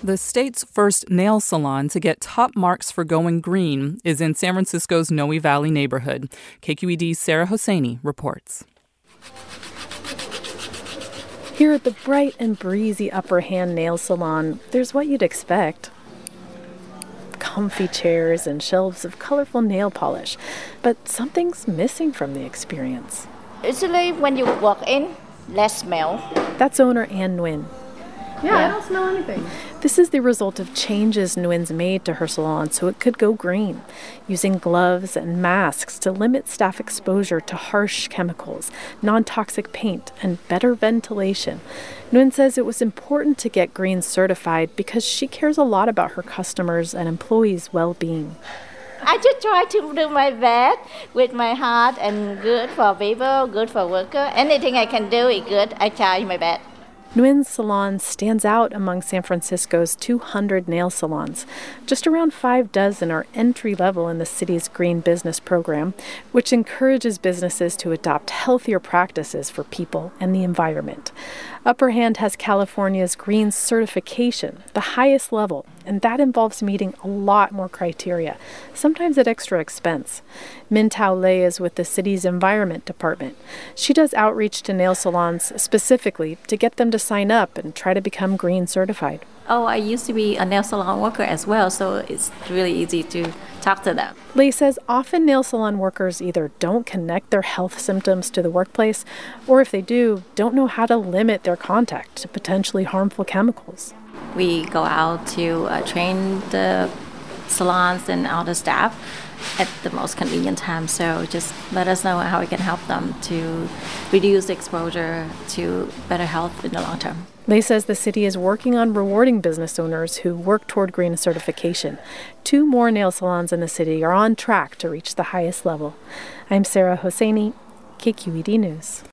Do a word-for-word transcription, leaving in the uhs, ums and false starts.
The state's first nail salon to get top marks for going green is in San Francisco's Noe Valley neighborhood. K Q E D's Sarah Hosseini reports. Here at the bright and breezy Upper Hand Nail Salon, there's what you'd expect. Comfy chairs and shelves of colorful nail polish, but something's missing from the experience. Usually when you walk in, less smell. That's owner Ann Nguyen. Yeah, yeah, I don't smell anything. This is the result of changes Nguyen's made to her salon so it could go green, using gloves and masks to limit staff exposure to harsh chemicals, non-toxic paint, and better ventilation. Nguyen says it was important to get green certified because she cares a lot about her customers' and employees' well-being. I just try to do my best with my heart and good for people, good for workers. Anything I can do is good. I try my best. Nguyen's salon stands out among San Francisco's two hundred nail salons. Just around five dozen are entry-level in the city's Green Business Program, which encourages businesses to adopt healthier practices for people and the environment. Upper Hand has California's Green Certification, the highest level, and that involves meeting a lot more criteria, sometimes at extra expense. Min Tao Lei is with the city's Environment Department. She does outreach to nail salons specifically to get them to sign up and try to become green certified. Oh, I used to be a nail salon worker as well, so it's really easy to talk to them. Lei says often nail salon workers either don't connect their health symptoms to the workplace, or if they do, don't know how to limit their contact to potentially harmful chemicals. We go out to uh, train the salons and all the staff at the most convenient time, so just let us know how we can help them to reduce exposure to better health in the long term. Lei says the city is working on rewarding business owners who work toward green certification. Two more nail salons in the city are on track to reach the highest level. I'm Sarah Hosseini, K Q E D News.